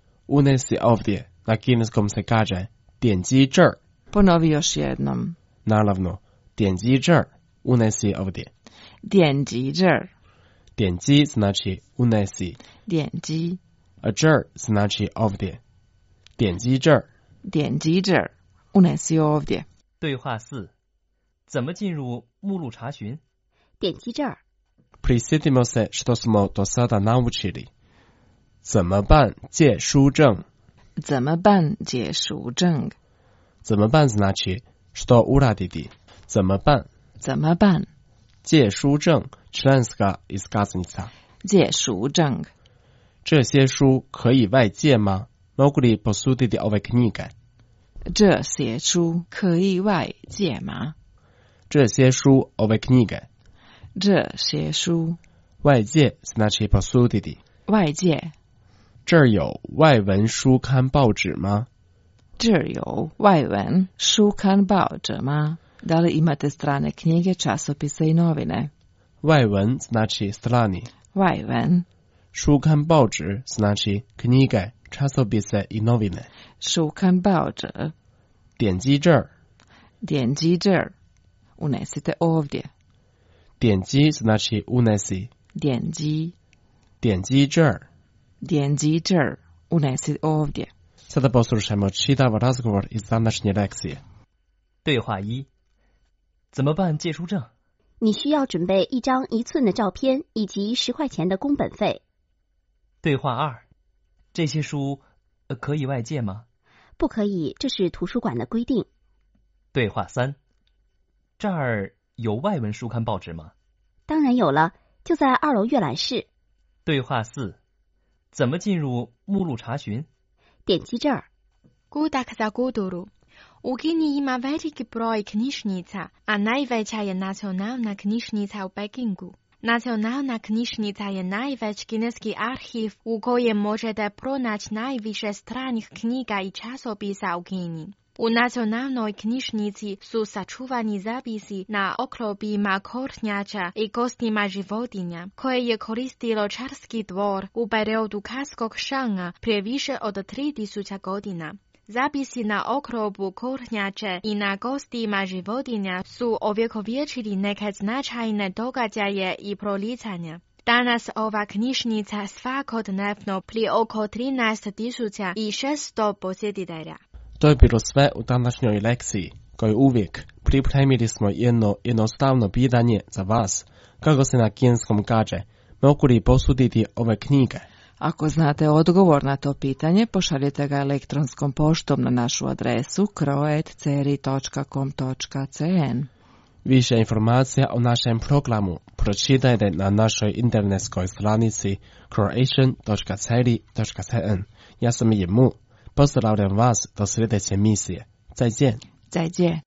Unesi ovdje, na kineskom se kaže 点击这儿. Ponovi još jednom. Naravno, 点击这儿, unesi ovdje. 点击这儿. 点击 znači unesi. 点击 a 这儿 znači ovdje. 点击这儿. 点击这儿 unesi ovdje. 对话四，怎么进入目录查询？ 点击这儿。 Prisjetimo se što smo do sada naučili. 怎么办借书证？ 怎么办借书证？ 怎么办 znači što uraditi? 怎么办？ 怎么办？ 借书证 članska iskaznica. 借书证。 这些书可以外借吗？ Mogu li posuditi ove knjige? 这些书可以外借吗？ 这些书 ove knjige. 这些书外借 znači posuditi. 外借。 这儿有外文书刊报纸吗？ 这儿有外文书刊报纸吗？ Da li imate strane knjige, časopise i novine? 外文 znači strani. 外文。 书刊报纸 znači knjige, časopise i novine. 书刊报纸。 点击这儿。 点击这儿。Unesite ovdje. 点击 znači unesi. 点击。 点击这儿。 点击这儿 unesi ovdje. Sada poslušajmo čitav razgovor iz današnje lekcije. 对话一，怎么办借书证？ 你需要准备一张一寸的照片以及十块钱的工本费。 对话二，这些书、呃、可以外借吗？ 不可以，这是图书馆的规定。 对话三，这儿有外文书刊报纸吗？ 当然有了，就在二楼阅览室。 对话四，怎么进入目录查询？ 点击这儿。 Kudak za Guduru. U Kini ima veliki broj knjižnica, a najveća je nacionalna knjižnica u Pekingu. Nacionalna knjižnica je najveći kineski arhiv u kojem možete pronaći najviše stranih knjiga i časopisa u Kini. U nacionalnoj knjižnici su sačuvani zapisi na oklopima kornjača i kostima životinja, koje je koristilo carski dvor u periodu Kaskog Šanga prije više od tri tisuće godina. Zapisi na okropu kornjače i na kostima životinja su ovjekovječili neke značajne događaje i prolicanja. Danas ova knjižnica svakodnevno pri oko trinaest tisuća šesto posjetitelja. To je bilo sve u današnjoj lekciji, koju uvijek pripremili smo jedno jednostavno pitanje za vas, kako se na kineskom kaže, mogu li posuditi ove knjige? Ako znate odgovor na to pitanje, pošaljite ga elektronskom poštom na našu adresu kroet ceri točka com točka cn. Više informacija o našem programu pročitajte na našoj internetskoj stranici croatian točka ceri točka cn. Ja sam Jemu. Pozdravljam vas do sljedeće emisije. 再见. 再见.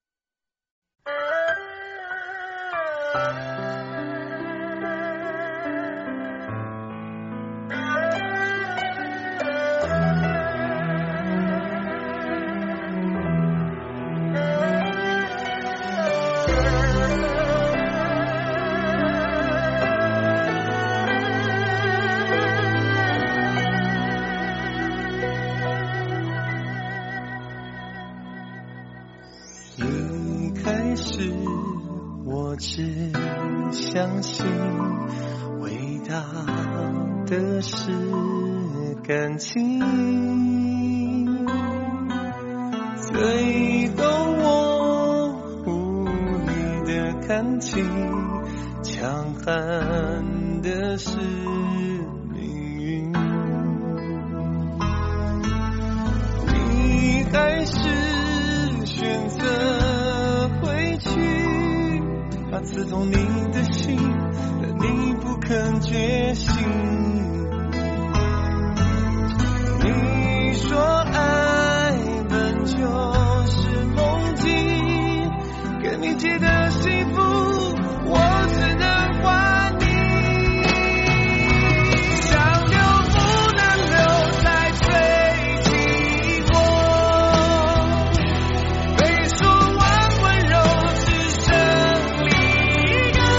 心情，强悍的是命运。你还是选择回去，它刺痛你的心，但你不肯觉醒。你说爱本就是梦境，跟你借的幸福我只能还你。想留不能留，才最寂寞。被说完温柔只剩离歌，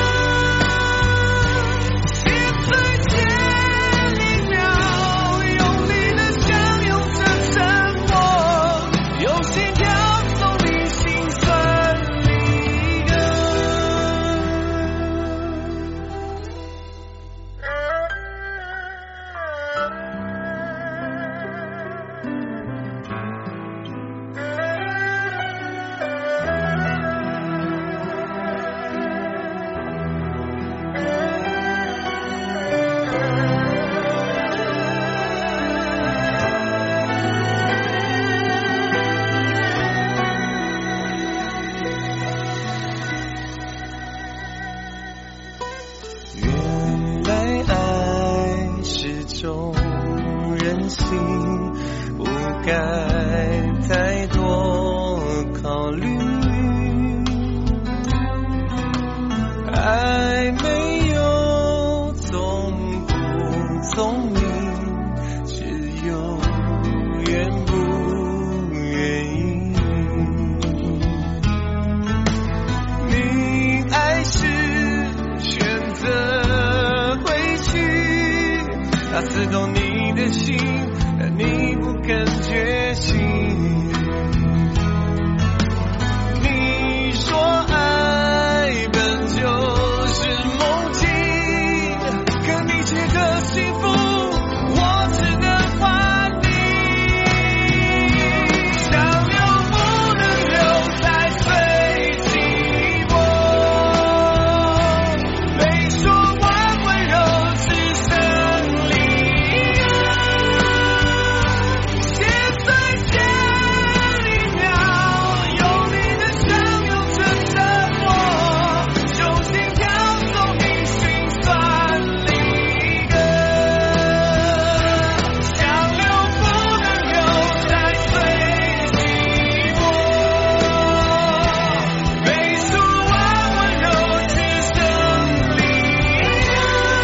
心碎前一秒用力的相拥着沉默，用心跳送你心酸离歌。原来爱是种任性，不该太多考虑。爱没有聪不聪明，只有愿不愿意。你爱是选择回去，它刺痛你的心，但你不肯觉醒。你说爱本就是梦境，可你借的幸福我只能还你。想留不能留，才最寂寞。被说完温柔只剩离歌，心碎前一秒用力的相拥着沉默，用心跳送你心酸离歌。想留不能留，才最寂寞。被说完温柔只剩离歌，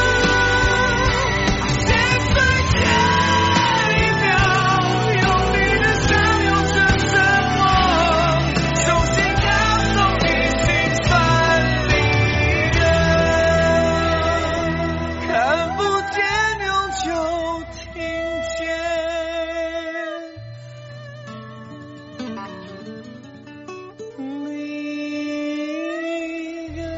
心碎前一秒用力的相拥着沉默，用心跳送你心酸离歌。看不见永久听见离歌。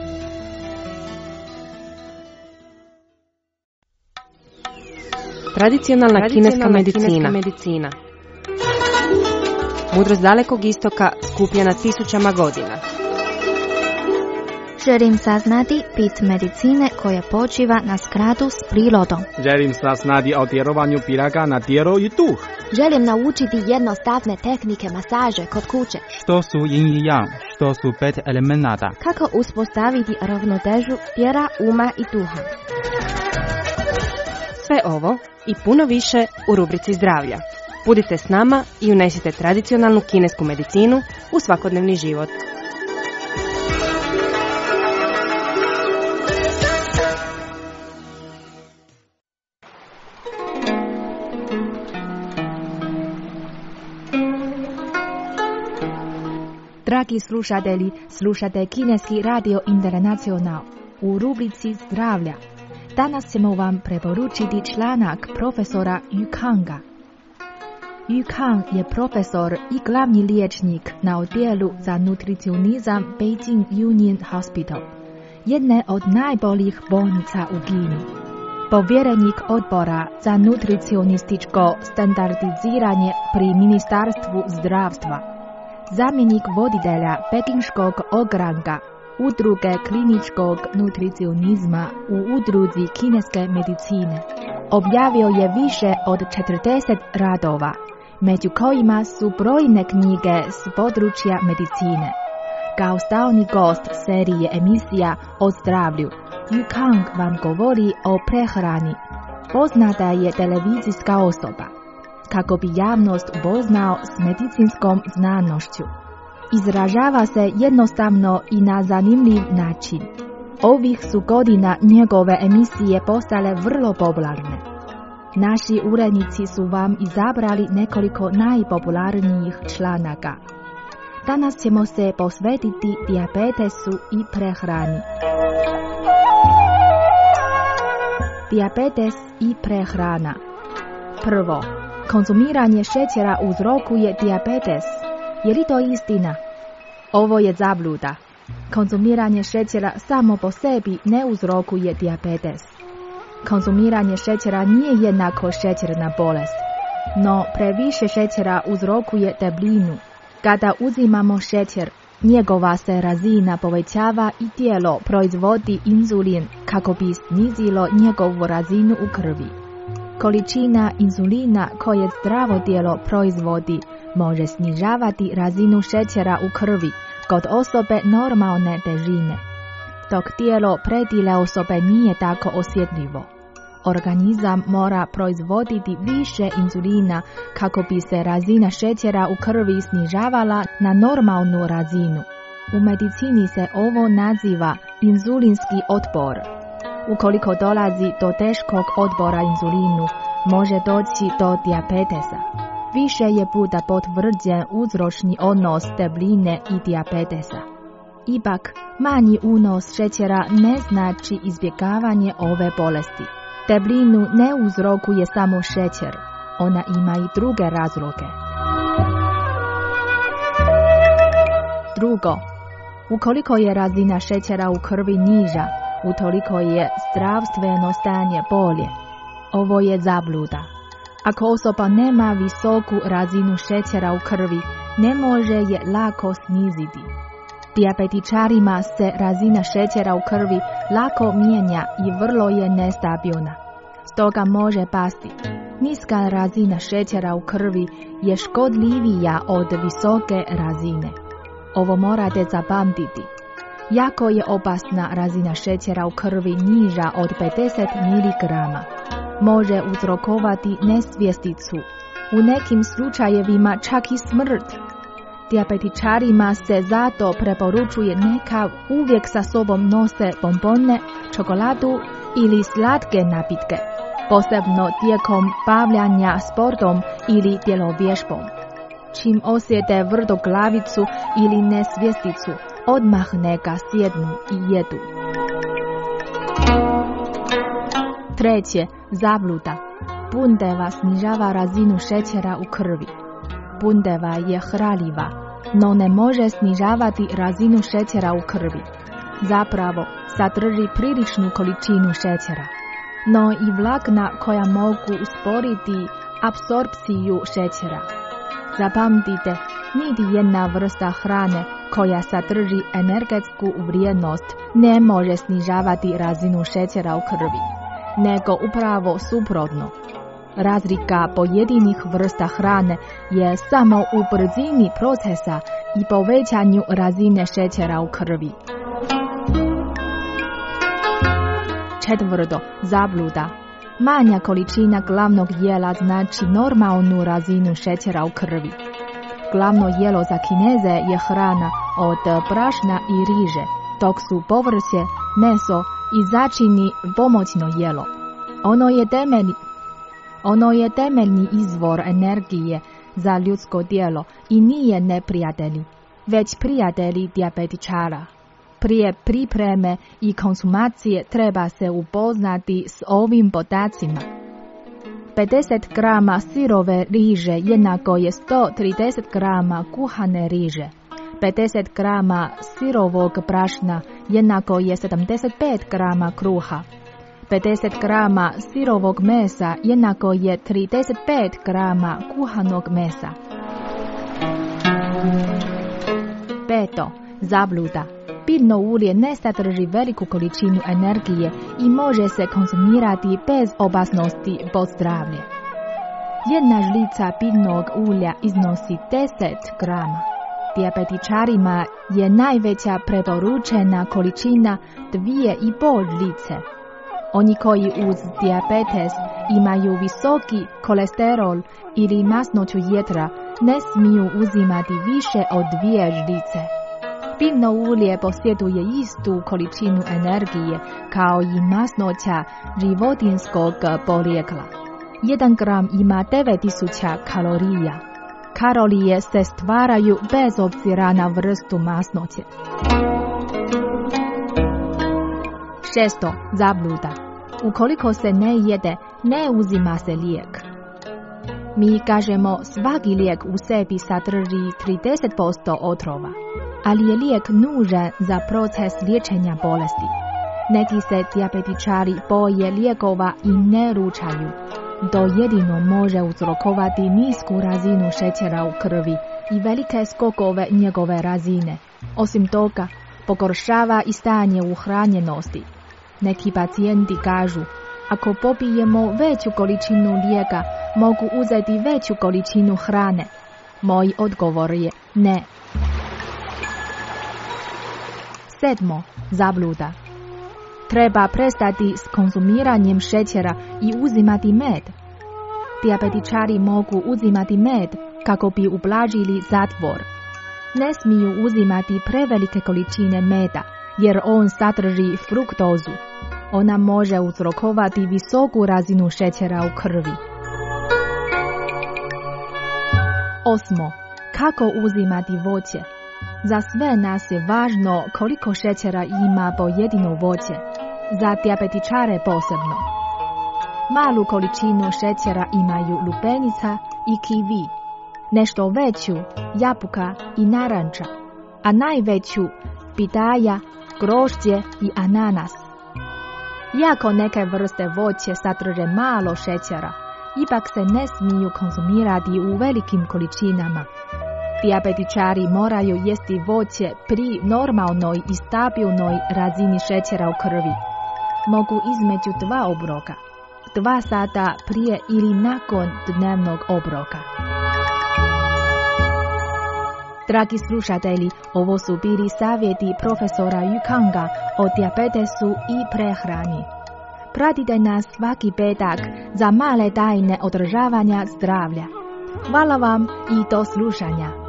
Tradicionalna kineska medicina. medicina. Mudrost dalekog istoka skupljena tisućama godina. Želim saznati bit medicine koja počiva na skladu s prirodom. Želim saznati o djelovanju piraka na tijelo i duh. Želim naučiti jednostavne tehnike masaže kod kuće. Što su yin i yang? Što su pet elemenata? Kako uspostaviti ravnotežu tijela, uma i duha. Sve ovo i puno više u rubrici zdravlja. Budite s nama i unesite tradicionalnu kinesku medicinu u svakodnevni život. Dragi slušatelji, slušate Kineski radio Internacional u rubrici zdravlja. Danas ćemo vam preporučiti članak profesora Yu Kanga. Yu Kang je profesor i glavni liječnik na odjelu za nutricionizam Beijing Union Hospital, jedne od najboljih bolnica u Kini. Povjerenik odbora za nutricionističko standardiziranje pri Ministarstvu zdravstva, zamjenik voditelja pekinškog ogranka udruge kliničkog nutricionizma u udruzi kineske medicine. Objavio je više od četrdeset radova, među kojima su brojne knjige s područja medicine. Kao stalni gost serije emisija o zdravlju, Yu Kang vam govori o prehrani. Poznata je televizijska osoba, kako bi javnost upoznao s medicinskom znanošću. Izražava se jednostavno i na zanimljiv način. Ovih su godina njegove emisije postale vrlo popularne. Naši urednici su vam izabrali nekoliko najpopularnijih članaka. Danas ćemo se posvetiti dijabetesu i prehrani. Dijabetes i prehrana. Prvo, konzumiranje šećera uzrokuje dijabetes. Je li to istina? Ovo je zabluda. Konzumiranje šećera samo po sebi ne uzrokuje dijabetes. Konzumiranje šećera nije jednako šećerna bolest, no previše šećera uzrokuje debljinu. Kada uzimamo šećer, njegova se razina povećava i tijelo proizvodi inzulin kako bi snizilo njegovu razinu u krvi. Količina inzulina koje zdravo tijelo proizvodi može snižavati razinu šećera u krvi kod osobe normalne težine, dok tijelo pretile osobe nije tako osjetljivo. Organizam mora proizvoditi više inzulina kako bi se razina šećera u krvi snižavala na normalnu razinu. U medicini se ovo naziva inzulinski otpor. Ukoliko dolazi do teškog otpora inzulinu, može doći do dijabetesa. Više je puta potvrđen uzročni odnos debljine i dijabetesa. Ipak, manji unos šećera ne znači izbjegavanje ove bolesti. Debljinu ne uzrokuje samo šećer, ona ima i druge razloge. Drugo, ukoliko je razina šećera u krvi niža, utoliko je zdravstveno stanje bolje. Ovo je zabluda. Ako osoba nema visoku razinu šećera u krvi, ne može je lako sniziti. Dijabetičarima se razina šećera u krvi lako mijenja i vrlo je nestabilna. Stoga može pasti. Niska razina šećera u krvi je škodljivija od visoke razine. Ovo morate zapamtiti. Jako je opasna razina šećera u krvi niža od pedeset miligrama. Može uzrokovati nesvjesticu, u nekim slučajevima čak i smrt. Dijabetičarima se zato preporučuje neka uvijek sa sobom nose bombone, čokoladu ili slatke napitke, posebno tijekom bavljanja sportom ili tjelovježbom. Čim osjete tvrdoglavicu ili nesvjesticu, odmah neka sjednu i jedu. Treće, zabluda. Bundeva snižava razinu šećera u krvi. Bundeva je hranljiva, no ne može snižavati razinu šećera u krvi. Zapravo, sadrži priličnu količinu šećera, no i vlakna koja mogu usporiti apsorpciju šećera. Zapamtite, niti jedna vrsta hrane koja sadrži energetsku vrijednost ne može snižavati razinu šećera u krvi, nego upravo suprotno. Razlika pojedinih vrsta hrane je samo u brzini procesa i povećanju razine šećera u krvi. Četvrto, zabluda. Manja količina glavnog jela znači normalnu razinu šećera u krvi. Glavno jelo za Kineze je hrana od brašna i riže, dok su povrće, meso i začini pomoćno jelo. Ono je temeljni Ono je temeljni izvor energije za ljudsko tijelo i nije neprijatelj, već prijatelj dijabetičara. Prije pripreme i konsumacije treba se upoznati s ovim podacima. pedeset grama sirove riže jednako je sto trideset grama kuhane riže. pedeset grama sirovog brašna jednako je sedamdeset pet grama kruha. pedeset grama sirovog mesa jednako je trideset pet grama kuhanog mesa. Peto, zabluda. Biljno ulje ne sadrži veliku količinu energije i može se konzumirati bez opasnosti po zdravlje. Jedna žlica biljnog ulja iznosi deset grama. Dijabetičarima je najveća preporučena količina dvije i pol žlice. Oni koji uz dijabetes imaju visoki kolesterol ili masnoću jetra ne smiju uzimati više od dvije žlice. Biljno ulje posjeduje istu količinu energije kao i masnoća životinskog porijekla. Jedan gram ima devet tisuća kalorija. Kalorije se stvaraju bez obzira na vrstu masnoće. Šesto. Zabluda. Ukoliko se ne jede, ne uzima se lijek. Mi kažemo svaki lijek u sebi sadrži trideset posto otrova, ali je lijek nužan za proces liječenja bolesti. Neki se dijabetičari boje lijekova i ne ručaju. To jedino može uzrokovati nisku razinu šećera u krvi i velike skokove njegove razine. Osim toga, pogoršava i stanje uhranjenosti. Neki pacijenti kažu, ako popijemo veću količinu lijeka, mogu uzeti veću količinu hrane. Moj odgovor je ne. Sedmo. Zabluda. Treba prestati s konzumiranjem šećera i uzimati med. Dijabetičari mogu uzimati med kako bi ublažili zatvor. Ne smiju uzimati prevelike količine meda, jer on sadrži fruktozu. Ona može uzrokovati visoku razinu šećera u krvi. Osmo. Kako uzimati voće? Za sve nas je važno koliko šećera ima pojedino voće. Za dijabetičare posebno. Malu količinu šećera imaju lubenica i kivi. Nešto veću jabuka i naranča, a najveću pitaja, grožđe i ananas. Iako neke vrste voće sadrže malo šećera, ipak se ne smiju konzumirati u velikim količinama. Dijabetičari moraju jesti voće pri normalnoj i stabilnoj razini šećera u krvi. Mogu između dva obroka, dva sata prije ili nakon dnevnog obroka. Dragi slušatelji, ovo su bili savjeti profesora Yukanga o dijabetesu i prehrani. Pratite nas svaki petak za male tajne održavanja zdravlja. Hvala vam i do slušanja.